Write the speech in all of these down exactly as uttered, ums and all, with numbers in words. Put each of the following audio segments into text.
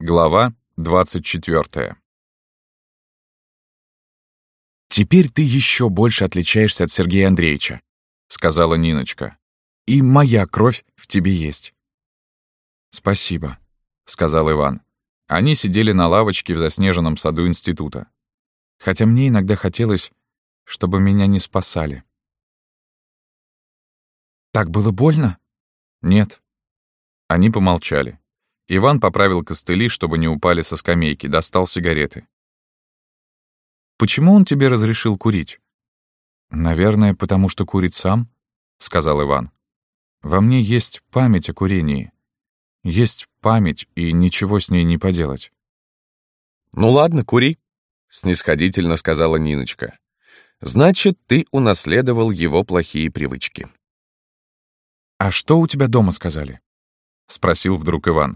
Глава двадцать четвёртая. «Теперь ты еще больше отличаешься от Сергея Андреевича», — сказала Ниночка. «И моя кровь в тебе есть». «Спасибо», — сказал Иван. Они сидели на лавочке в заснеженном саду института. Хотя мне иногда хотелось, чтобы меня не спасали. «Так было больно?» «Нет». Они помолчали. Иван поправил костыли, чтобы не упали со скамейки, достал сигареты. «Почему он тебе разрешил курить?» «Наверное, потому что курит сам», — сказал Иван. «Во мне есть память о курении. Есть память, и ничего с ней не поделать». «Ну ладно, кури», — снисходительно сказала Ниночка. «Значит, ты унаследовал его плохие привычки». «А что у тебя дома сказали?» — спросил вдруг Иван.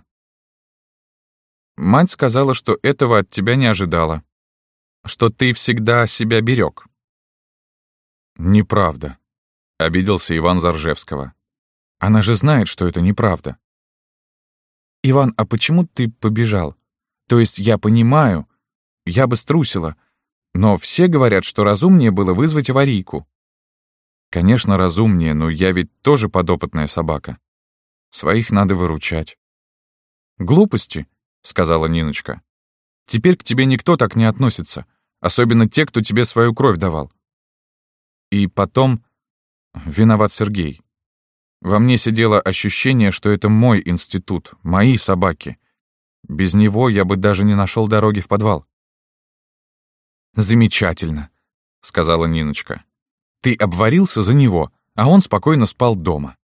«Мать сказала, что этого от тебя не ожидала, что ты всегда себя берег». «Неправда», — обиделся Иван Заржевского. «Она же знает, что это неправда». «Иван, а почему ты побежал? То есть я понимаю, я бы струсила, но все говорят, что разумнее было вызвать аварийку». «Конечно, разумнее, но я ведь тоже подопытная собака. Своих надо выручать». «Глупости», — сказала Ниночка. «Теперь к тебе никто так не относится, особенно те, кто тебе свою кровь давал. И потом виноват Сергей. Во мне сидело ощущение, что это мой институт, мои собаки. Без него я бы даже не нашел дороги в подвал». «Замечательно», — сказала Ниночка. «Ты обварился за него, а он спокойно спал дома».